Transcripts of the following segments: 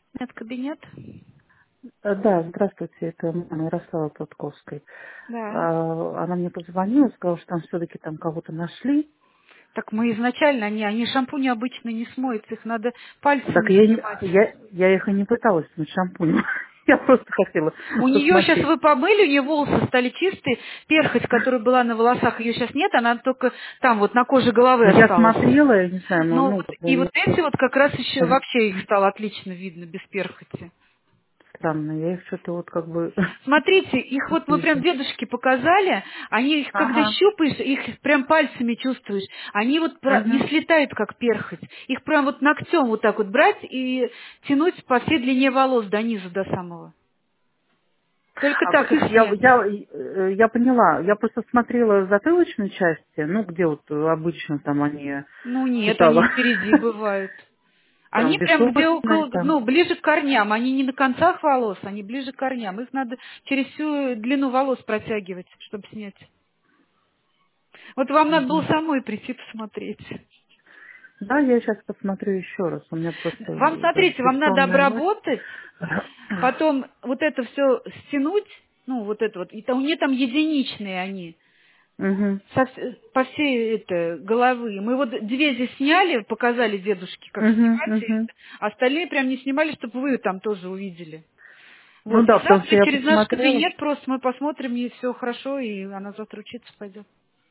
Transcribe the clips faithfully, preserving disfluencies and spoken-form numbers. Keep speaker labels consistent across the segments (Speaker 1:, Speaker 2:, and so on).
Speaker 1: Нет, кабинет?
Speaker 2: Э, Да, здравствуйте, это мама Ярослава Платковской.
Speaker 1: Да.
Speaker 2: А, Она мне позвонила, сказала, что там все-таки там кого-то нашли.
Speaker 1: Так мы изначально, они, они шампунь обычно не смоются, их надо
Speaker 2: Так
Speaker 1: пальцами
Speaker 2: я, не-
Speaker 1: снимать.
Speaker 2: я, я их и не пыталась смыть шампунем. Я просто хотела
Speaker 1: У нее сейчас
Speaker 2: посмотреть.
Speaker 1: вы помыли, у нее волосы стали чистые, перхоть, которая была на волосах, ее сейчас нет, она только там вот на коже головы
Speaker 2: Но я
Speaker 1: осталась.
Speaker 2: смотрела, я не знаю, ну,
Speaker 1: Но
Speaker 2: ну
Speaker 1: вот,
Speaker 2: как бы
Speaker 1: и вот
Speaker 2: я-
Speaker 1: эти вот как раз еще
Speaker 2: э,
Speaker 1: вообще их стало отлично видно, без перхоти.
Speaker 2: странно, я их что-то вот как бы
Speaker 1: Смотрите, их вот мы
Speaker 2: не
Speaker 1: прям
Speaker 2: вижу.
Speaker 1: дедушке показали, они их когда
Speaker 2: Ага.
Speaker 1: щупаешь, их прям пальцами чувствуешь, они вот про- не
Speaker 2: Угу.
Speaker 1: слетают, как перхоть. Их прям вот ногтем вот так вот брать и тянуть по всей длине волос до низа, до самого. Только
Speaker 2: А
Speaker 1: так их
Speaker 2: слушайте, я,
Speaker 1: снять.
Speaker 2: я, э, я поняла, я просто смотрела в затылочной части, ну, где вот э, обычно там они
Speaker 1: Ну нет, они
Speaker 2: читала.
Speaker 1: и впереди бывают.
Speaker 2: Там
Speaker 1: Они прям где
Speaker 2: безопасность,
Speaker 1: около,
Speaker 2: там.
Speaker 1: ну, ближе к корням, они не на концах волос, они ближе к корням. Их надо через всю длину волос протягивать, чтобы снять. Вот вам надо было
Speaker 2: Мгм.
Speaker 1: самой прийти посмотреть.
Speaker 2: Да, я сейчас посмотрю еще раз. У меня просто
Speaker 1: Вам,
Speaker 2: э, даже
Speaker 1: смотрите, вам надо
Speaker 2: бессонная ночь.
Speaker 1: обработать, потом вот это все стянуть, ну, вот это вот, и там, у нее там единичные они,
Speaker 2: Угу,
Speaker 1: со вс- по всей это, головы. Мы вот две здесь сняли, показали дедушке, как
Speaker 2: угу,
Speaker 1: снимать, и
Speaker 2: угу.
Speaker 1: это, а остальные прям не снимали, чтобы вы там тоже увидели.
Speaker 2: Ну
Speaker 1: Вот, и
Speaker 2: да, потому что
Speaker 1: завтра
Speaker 2: я
Speaker 1: через наш
Speaker 2: посмотрела.
Speaker 1: кабинет просто мы посмотрим, и все хорошо, и она завтра учиться пойдет.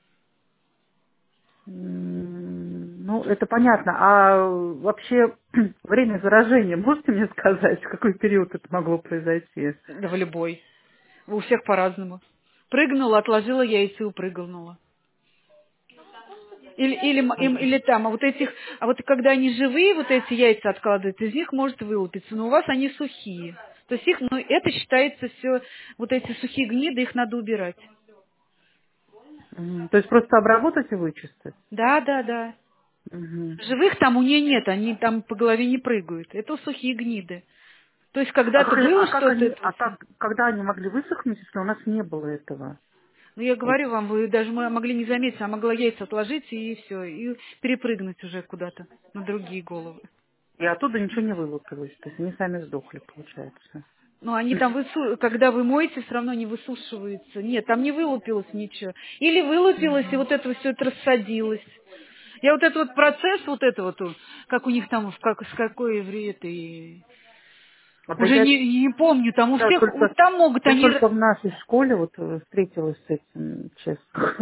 Speaker 2: М, Ну, это понятно. А вообще время заражения, можете мне сказать, в какой период это могло произойти?
Speaker 1: Да в любой. У всех по-разному. Прыгнула, отложила яйца и упрыгнула. Или, или, м- им- или там, а вот этих, а вот когда они живые, вот эти яйца откладывают, из них может вылупиться, но у вас они сухие. То есть их, ну, это считается все, вот эти сухие гниды, их надо убирать.
Speaker 2: Мгм. То есть просто обработать и вычистить?
Speaker 1: Да, да, да.
Speaker 2: Мгм.
Speaker 1: Живых там у нее нет, они там по голове не прыгают. Это сухие гниды. То есть
Speaker 2: А
Speaker 1: когда-то
Speaker 2: как, они-
Speaker 1: было
Speaker 2: а как
Speaker 1: что-то,
Speaker 2: они,
Speaker 1: это
Speaker 2: а
Speaker 1: вот,
Speaker 2: как, когда они могли высохнуть, если у нас не было этого?
Speaker 1: ну я
Speaker 2: Вот.
Speaker 1: говорю вам, вы даже мо- могли не заметить, а могла яйца отложить и все, и перепрыгнуть уже куда-то на другие головы.
Speaker 2: И оттуда ничего не вылупилось. То есть они сами сдохли, получается.
Speaker 1: Ну, они там, высу... когда вы моете, все равно не высушиваются. Нет, там не вылупилось ничего. Или вылупилось, и вот это все это рассадилось. Я вот этот вот процесс, вот это вот, у- как у них там, в как, с какой вре- этой,
Speaker 2: А да
Speaker 1: уже
Speaker 2: я,
Speaker 1: не, не помню, там у
Speaker 2: я
Speaker 1: всех, у-
Speaker 2: только,
Speaker 1: там могут
Speaker 2: я
Speaker 1: они...
Speaker 2: только в нашей школе вот э, встретилась с этим, честно.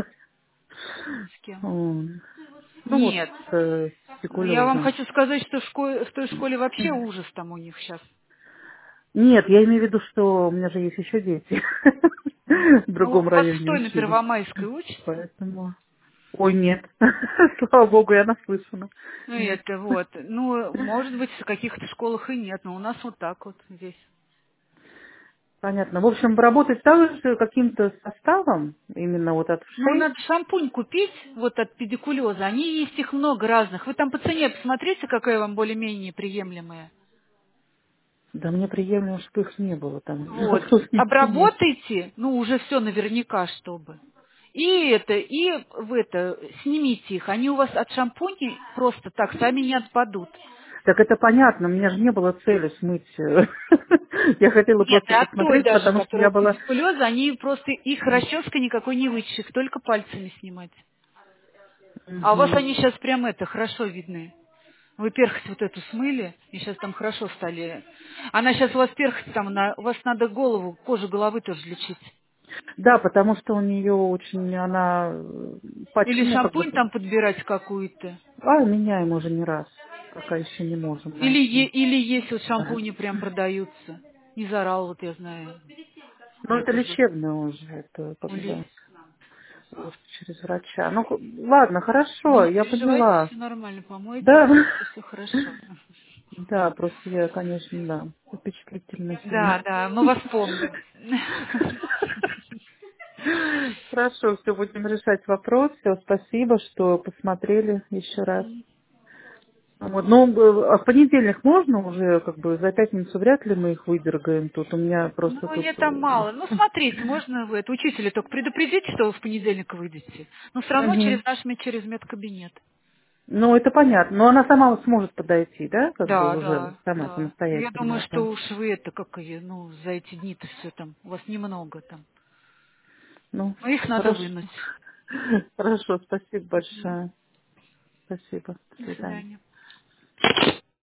Speaker 1: С кем?
Speaker 2: М. Ну вот
Speaker 1: Нет.
Speaker 2: с э,
Speaker 1: Я вам
Speaker 2: туберкулезом.
Speaker 1: хочу сказать, что в, школе, в той школе вообще ужас там у них сейчас.
Speaker 2: Нет, я имею в виду, что у меня же есть еще дети. В
Speaker 1: Ну,
Speaker 2: другом
Speaker 1: у вас
Speaker 2: районе
Speaker 1: что, на
Speaker 2: учились.
Speaker 1: Первомайской учится?
Speaker 2: Поэтому... Ой, нет. Слава богу, я наслышана.
Speaker 1: Ну,
Speaker 2: Нет.
Speaker 1: это вот. Ну, может быть, в каких-то школах и нет, но у нас вот так вот здесь.
Speaker 2: Понятно. В общем, работать также каким-то составом, именно вот от
Speaker 1: Ну,
Speaker 2: вшей.
Speaker 1: надо шампунь купить, вот от педикулеза. Они есть их много разных. Вы там по цене посмотрите, какая вам более-менее приемлемая.
Speaker 2: Да мне приемлемо, что их не было там.
Speaker 1: Вот.
Speaker 2: Вопрос не в цене.
Speaker 1: Обработайте, ну, уже все наверняка, чтобы. И это, и в это, снимите их. Они у вас от шампуней просто так сами не отпадут.
Speaker 2: Так это понятно, у меня же не было цели смыть. э, Я хотела
Speaker 1: Нет, и
Speaker 2: просто
Speaker 1: от той
Speaker 2: посмотреть,
Speaker 1: даже,
Speaker 2: потому что я
Speaker 1: которая от
Speaker 2: была...
Speaker 1: педикулеза, они просто, их расческой никакой не вытащишь, их только пальцами снимать. А у вас
Speaker 2: Мгм.
Speaker 1: они сейчас прям это, хорошо видны. Вы перхоть вот эту смыли, и сейчас там хорошо стали. Она сейчас у вас перхоть там, на, у вас надо голову, кожу головы тоже лечить.
Speaker 2: Да, потому что у нее очень, она, э, поч-
Speaker 1: Или
Speaker 2: ну, как бы,
Speaker 1: шампунь там подбирать какую-то.
Speaker 2: а, меняем уже не раз, пока еще не можем
Speaker 1: Или, е-
Speaker 2: найти.
Speaker 1: или есть вот шампуни прям продаются. Не зарал, вот я знаю.
Speaker 2: Но
Speaker 1: Я
Speaker 2: это
Speaker 1: тоже.
Speaker 2: лечебное уже, это как
Speaker 1: Или...
Speaker 2: бы вот через врача. Ну, х- ладно,
Speaker 1: Ну,
Speaker 2: хорошо,
Speaker 1: не
Speaker 2: я
Speaker 1: переживайте,
Speaker 2: поняла.
Speaker 1: все нормально, помойтесь,
Speaker 2: Да,
Speaker 1: все хорошо.
Speaker 2: да, просто я, конечно, да, впечатлительная
Speaker 1: Да,
Speaker 2: сильно.
Speaker 1: да, мы вас помним.
Speaker 2: Хорошо, все, будем решать вопрос. Все, спасибо, что посмотрели еще раз. Вот, ну, э, а в понедельник можно уже, как бы, за пятницу вряд ли мы их выдергаем тут. У меня просто
Speaker 1: Ну,
Speaker 2: тут...
Speaker 1: я там мало. Ну,
Speaker 2: э,
Speaker 1: смотрите, можно вы это учителя только предупредите, что вы в понедельник выйдете. Но все равно через
Speaker 2: Мгм.
Speaker 1: наш мед- через медкабинет.
Speaker 2: Ну, это понятно. Но она сама вот сможет подойти, да? Как бы
Speaker 1: Да,
Speaker 2: уже
Speaker 1: да,
Speaker 2: сама
Speaker 1: да. Ну, я думаю,
Speaker 2: самостоятельно,
Speaker 1: что
Speaker 2: да.
Speaker 1: уж вы это, как ее, ну, за эти дни-то все там, у вас немного там.
Speaker 2: Ну,
Speaker 1: Но их надо
Speaker 2: хорошо.
Speaker 1: вынуть.
Speaker 2: Хорошо, спасибо
Speaker 1: Мгм.
Speaker 2: большое. Спасибо. До
Speaker 1: До
Speaker 2: свидания.
Speaker 1: свидания.